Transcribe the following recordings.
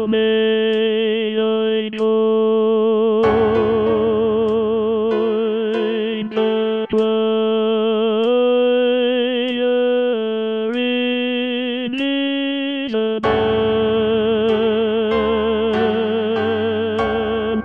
may I join the choir in Isabel.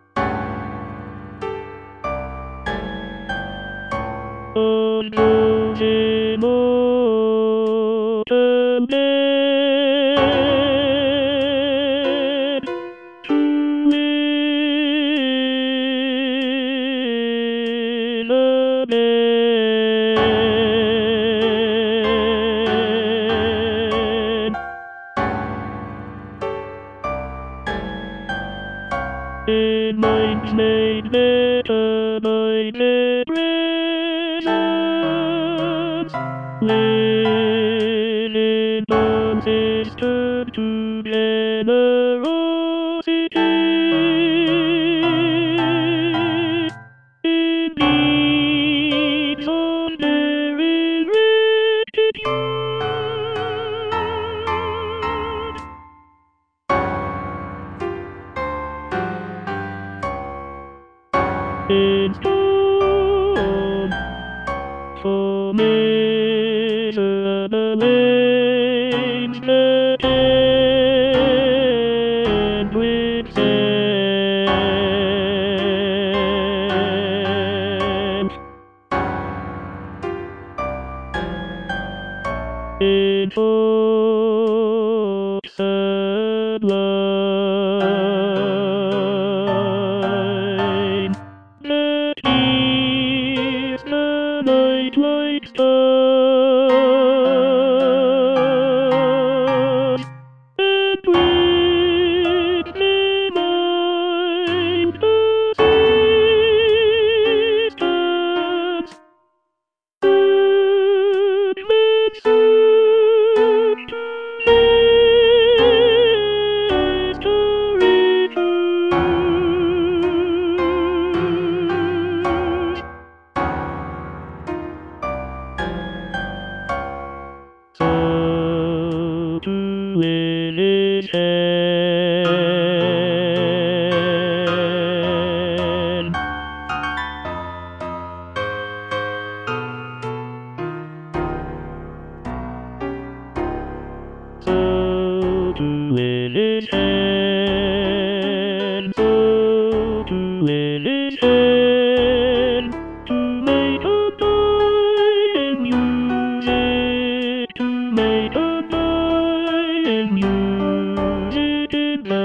In minds made better by their presence, when in dances turn to generosity, in deeds on there is rectitude. In storm, for miserable aims that end with sense. In hope sublime, that is the night like stars, and with the mind assistance, good men soon to victory choose. So to win is hand. So to win is hand. So to win is hand. To make a die and use it. To make a die and use it in the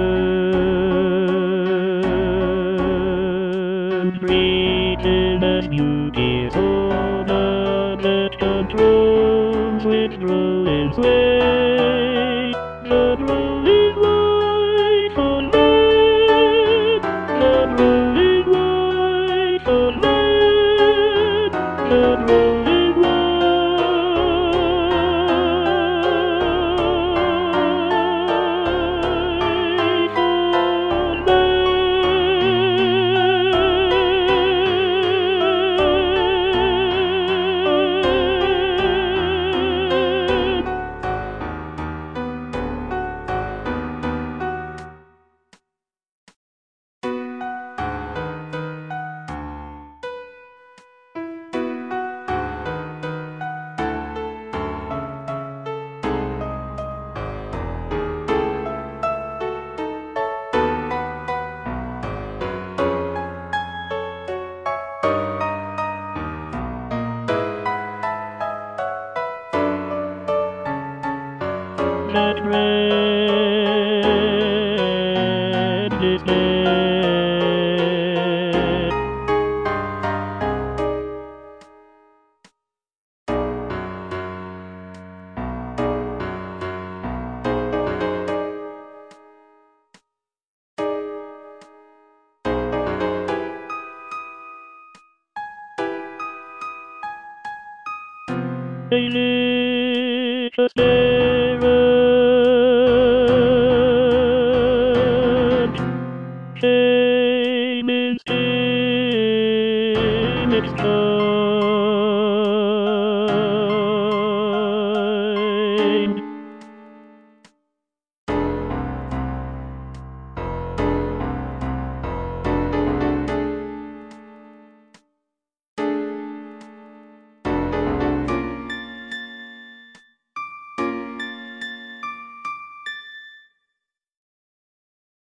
world. Written as beautiful, but that controls with growing sway. The growing life on land. The growing life on land. The growing life on land. That red is dead. They lit a spirit, came in its time.